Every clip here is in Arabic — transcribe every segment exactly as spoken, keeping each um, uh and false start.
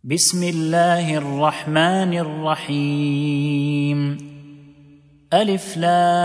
بسم الله الرحمن الرحيم. ألف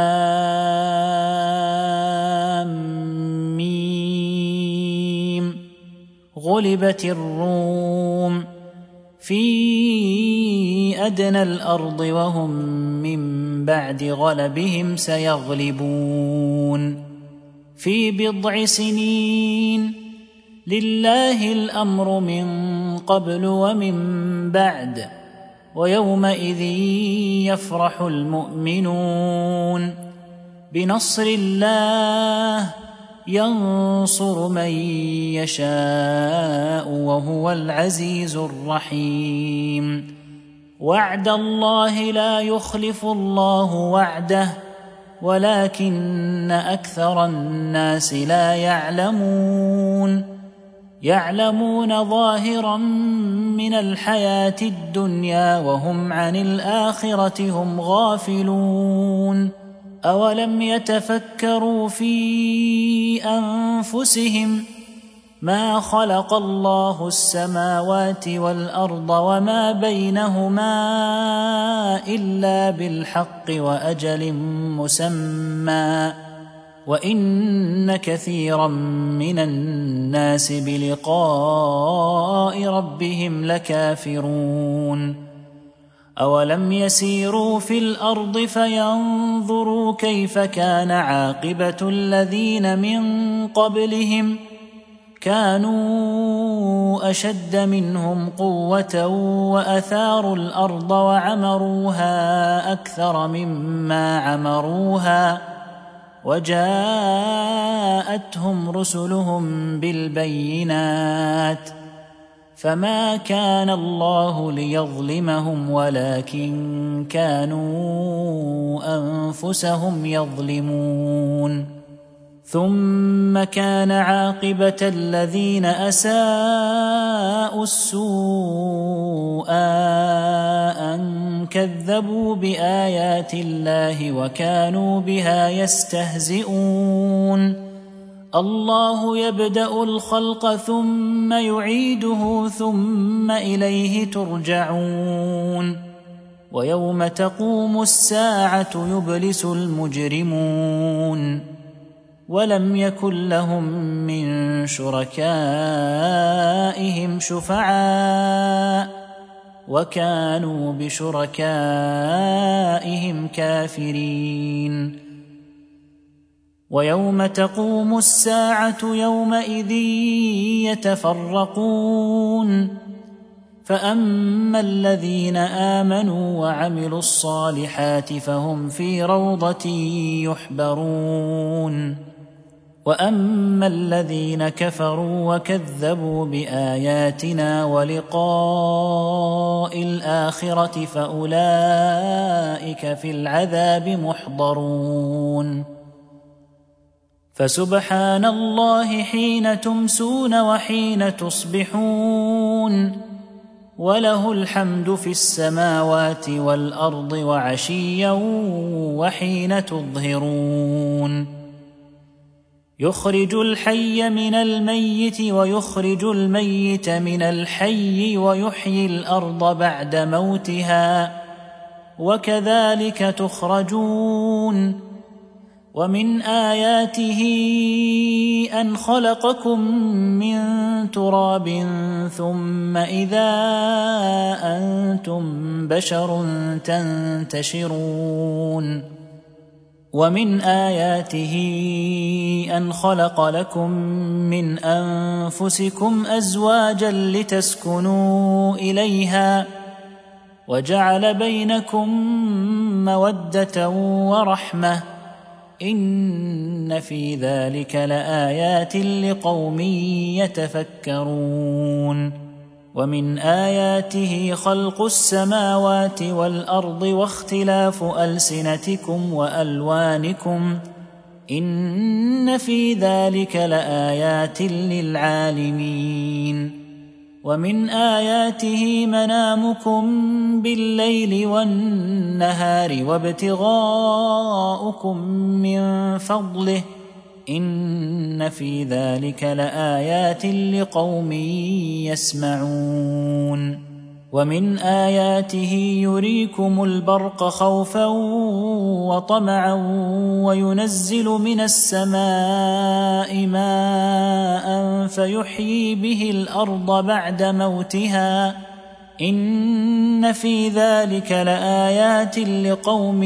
لام ميم. غلبت الروم في أدنى الأرض وهم من بعد غلبهم سيغلبون في بضع سنين. لله الأمر من قبل ومن بعد ويومئذ يفرح المؤمنون بنصر الله ينصر من يشاء وهو العزيز الرحيم. وعد الله لا يخلف الله وعده ولكن أكثر الناس لا يعلمون. يعلمون ظاهرا من الحياة الدنيا وهم عن الآخرة هم غافلون. أولم يتفكروا في أنفسهم ما خلق الله السماوات والأرض وما بينهما إلا بالحق وأجل مسمى وإن كثيرا من الناس بلقاء ربهم لكافرون. أولم يسيروا في الأرض فينظروا كيف كان عاقبة الذين من قبلهم كانوا أشد منهم قوة وأثاروا الأرض وعمروها أكثر مما عمروها وجاءتهم رسلهم بالبينات فما كان الله ليظلمهم ولكن كانوا أنفسهم يظلمون. ثم كان عاقبة الذين أساءوا السوء أن كذبوا بآيات الله وكانوا بها يستهزئون. الله يبدأ الخلق ثم يعيده ثم إليه ترجعون. ويوم تقوم الساعة يبلس المجرمون ولم يكن لهم من شركائهم شفعاء وكانوا بشركائهم كافرين. ويوم تقوم الساعة يومئذ يتفرقون فأما الذين آمنوا وعملوا الصالحات فهم في روضة يحبرون وأما الذين كفروا وكذبوا بآياتنا ولقاء الآخرة فأولئك في العذاب محضرون. فسبحان الله حين تمسون وحين تصبحون وله الحمد في السماوات والأرض وعشيا وحين تظهرون. يخرج الحي من الميت ويخرج الميت من الحي ويحيي الأرض بعد موتها وكذلك تخرجون. ومن آياته أن خلقكم من تراب ثم إذا أنتم بشر تنتشرون. ومن آياته أن خلق لكم من أنفسكم أزواجا لتسكنوا إليها وجعل بينكم مودة ورحمة إن في ذلك لآيات لقوم يتفكرون. ومن آياته خلق السماوات والأرض واختلاف ألسنتكم وألوانكم إن في ذلك لآيات للعالمين. ومن آياته منامكم بالليل والنهار وابتغاؤكم من فضله إن في ذلك لآيات لقوم يسمعون. ومن آياته يريكم البرق خوفا وطمعا وينزل من السماء ماء فيحيي به الأرض بعد موتها إن في ذلك لآيات لقوم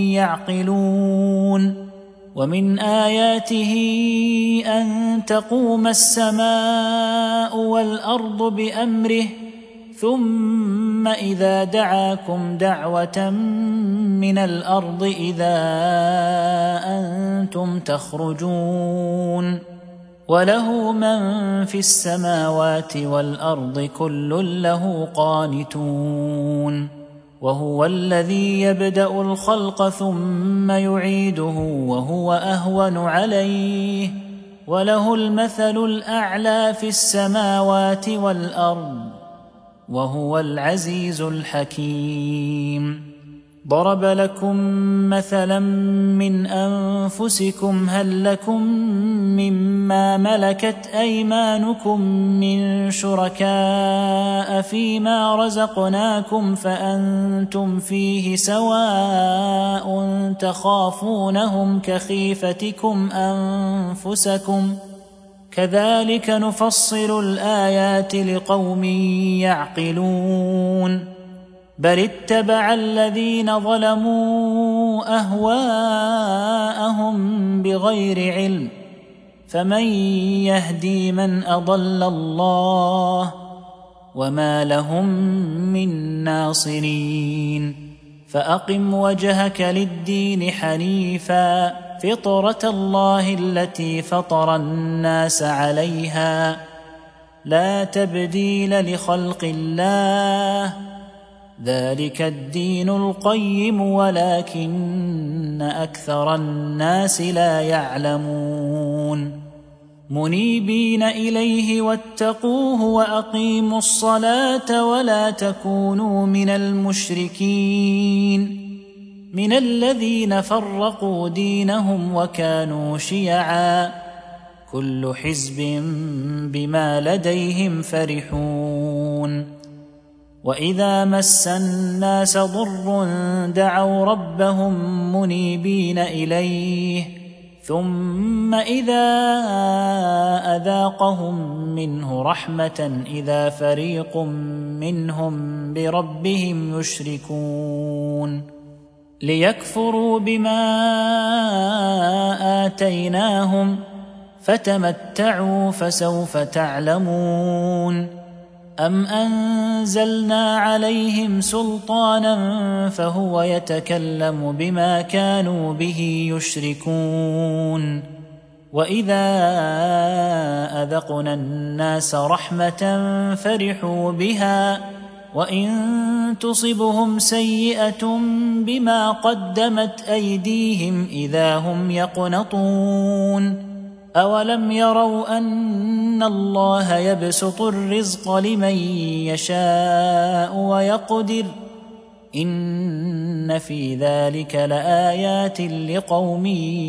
يعقلون ومن آياته أن تقوم السماء والأرض بأمره ثم إذا دعاكم دعوة من الأرض إذا أنتم تخرجون وله من في السماوات والأرض كل له قانتون وهو الذي يبدأ الخلق ثم يعيده وهو أهون عليه وله المثل الأعلى في السماوات والأرض وهو العزيز الحكيم ضرب لكم مثلا من أنفسكم هل لكم مما ملكت أيمانكم من شركاء فيما رزقناكم فأنتم فيه سواء تخافونهم كخيفتكم أنفسكم كذلك نفصل الآيات لقوم يعقلون بل اتبع الذين ظلموا أهواءهم بغير علم فمن يهدي من أضل الله وما لهم من ناصرين فأقم وجهك للدين حنيفا فطرة الله التي فطر الناس عليها لا تبديل لخلق الله ذلك الدين القيم ولكن أكثر الناس لا يعلمون منيبين إليه واتقوه وأقيموا الصلاة ولا تكونوا من المشركين من الذين فرقوا دينهم وكانوا شيعا كل حزب بما لديهم فرحون وإذا مس الناس ضر دعوا ربهم منيبين إليه ثم إذا أذاقهم منه رحمة إذا فريق منهم بربهم يشركون ليكفروا بما آتيناهم فتمتعوا فسوف تعلمون أم أنزلنا عليهم سلطانا فهو يتكلم بما كانوا به يشركون وإذا أذقنا الناس رحمة فرحوا بها وإن تصبهم سيئة بما قدمت أيديهم إذا هم يقنطون أولم يروا أن الله يبسط الرزق لمن يشاء ويقدر إن في ذلك لآيات لقوم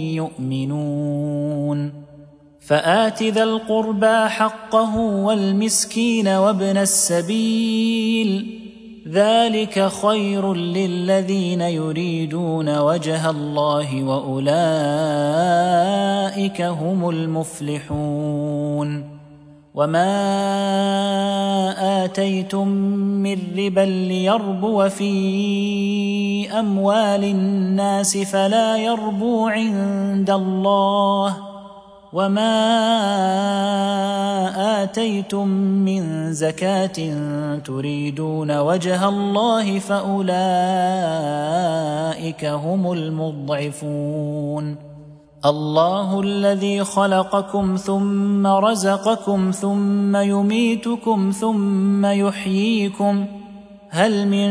يؤمنون فآت ذا القربى حقه والمسكين وابن السبيل ذلك خير للذين يريدون وجه الله وأولئك هم المفلحون وما آتيتم من ربا ليربو في أموال الناس فلا يربو عند الله وما آتيتم من زكاة تريدون وجه الله فأولئك هم المضعفون الله الذي خلقكم ثم رزقكم ثم يميتكم ثم يحييكم هل من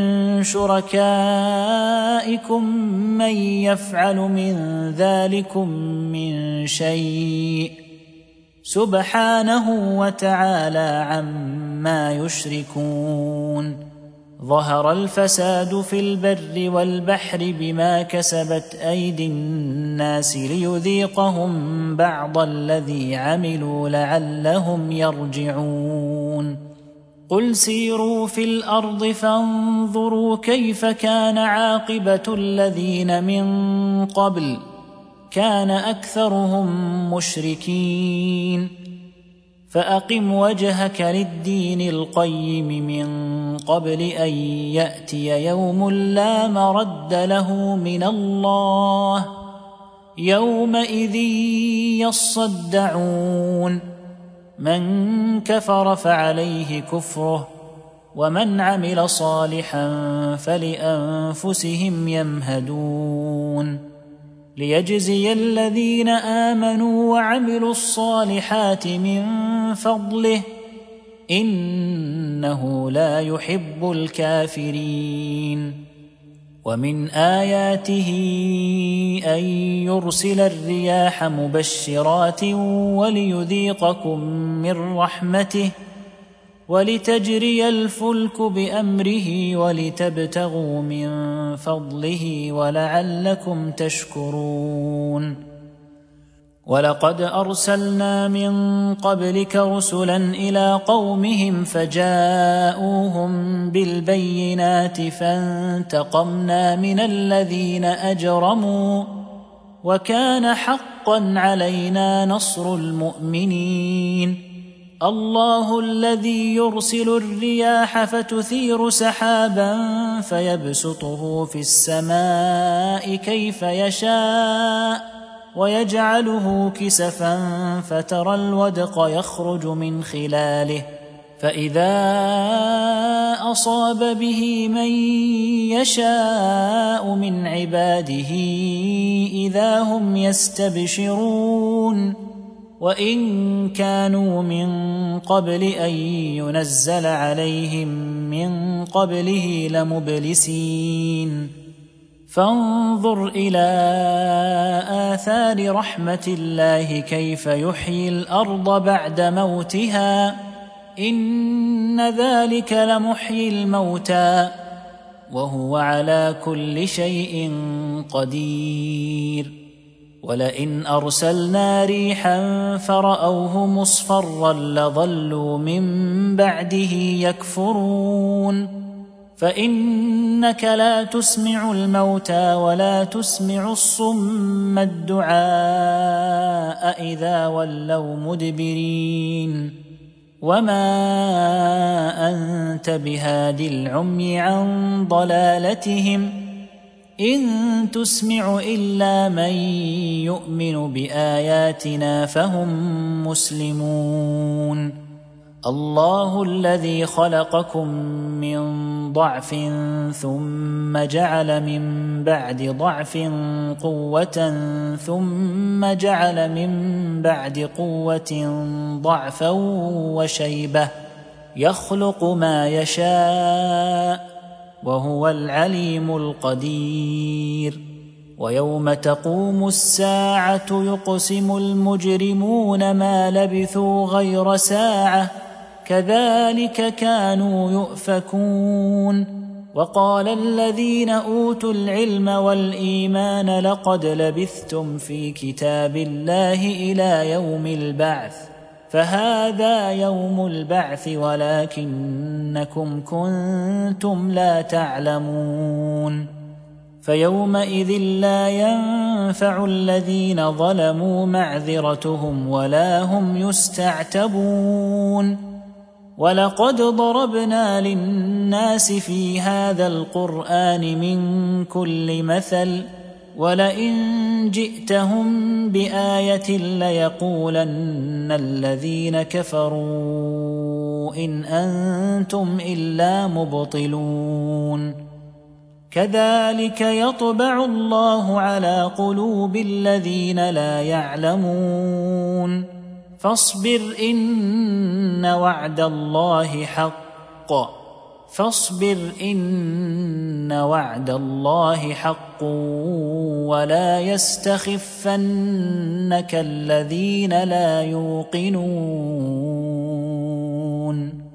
شركائكم من يفعل من ذلكم من شيء سبحانه وتعالى عما يشركون ظهر الفساد في البر والبحر بما كسبت أيدي الناس ليذيقهم بعض الذي عملوا لعلهم يرجعون قل سيروا في الأرض فانظروا كيف كان عاقبة الذين من قبل كان أكثرهم مشركين فأقم وجهك للدين القيم من قبل أن يأتي يوم لا مرد له من الله يومئذ يصدعون من كفر فعليه كفره ومن عمل صالحا فلأنفسهم يمهدون ليجزي الذين آمنوا وعملوا الصالحات من فضله إنه لا يحب الكافرين ومن آياته أن يرسل الرياح مبشرات وليذيقكم من رحمته ولتجري الفلك بأمره ولتبتغوا من فضله ولعلكم تشكرون ولقد أرسلنا من قبلك رسلا إلى قومهم فجاءوهم بالبينات فانتقمنا من الذين أجرموا وكان حقا علينا نصر المؤمنين الله الذي يرسل الرياح فتثير سحابا فيبسطه في السماء كيف يشاء ويجعله كسفا فترى الودق يخرج من خلاله فإذا أصاب به من يشاء من عباده إذا هم يستبشرون وإن كانوا من قبل أن ينزل عليهم من قبله لمبلسين فانظر إلى آثار رحمة الله كيف يحيي الأرض بعد موتها إن ذلك لمحيي الموتى وهو على كل شيء قدير ولئن أرسلنا ريحا فرأوه مصفرا لظلوا من بعده يكفرون فإنك لا تسمع الموتى ولا تسمع الصم الدعاء إذا ولوا مدبرين وما أنت بهاد العمي عن ضلالتهم إن تسمع إلا من يؤمن بآياتنا فهم مسلمون الله الذي خلقكم من ضعف ثم جعل من بعد ضعف قوة ثم جعل من بعد قوة ضعفا وشيبة يخلق ما يشاء وهو العليم القدير ويوم تقوم الساعة يقسم المجرمون ما لبثوا غير ساعة كذلك كانوا يؤفكون وقال الذين أوتوا العلم والإيمان لقد لبثتم في كتاب الله إلى يوم البعث فهذا يوم البعث ولكنكم كنتم لا تعلمون فيومئذ لا ينفع الذين ظلموا معذرتهم ولا هم يستعتبون ولقد ضربنا للناس في هذا القرآن من كل مثل ولئن جئتهم بآية ليقولن الذين كفروا إن أنتم إلا مبطلون كذلك يطبع الله على قلوب الذين لا يعلمون فاصبر إن وعد الله حق فاصبر إن وعد الله حق ولا يستخفنك الذين لا يوقنون